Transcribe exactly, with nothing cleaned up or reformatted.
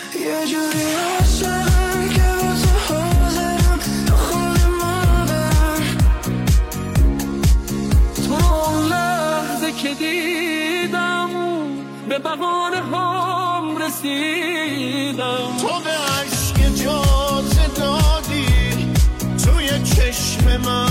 یه جوری عاشقم که با تو حاضرم تو خونه ما برم. تو اون لحظه که دیدم به بهانه هم رسیدم. تو به عشق اجازه دادی توی چشم من